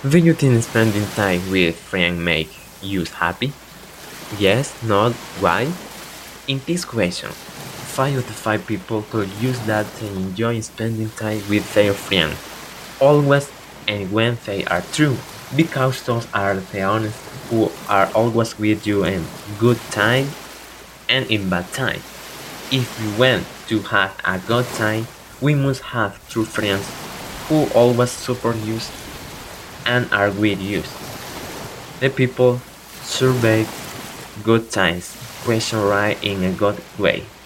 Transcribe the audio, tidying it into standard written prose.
Do you think spending time with friends make you happy? Yes, not, why? In this question, 5 out of 5 people could use that they enjoy spending time with their friends, always and when they are true, because those are the honest who are always with you in good time and in bad time. If we want to have a good time, we must have true friends who always support you and are with you. The people survey good times question right in a good way.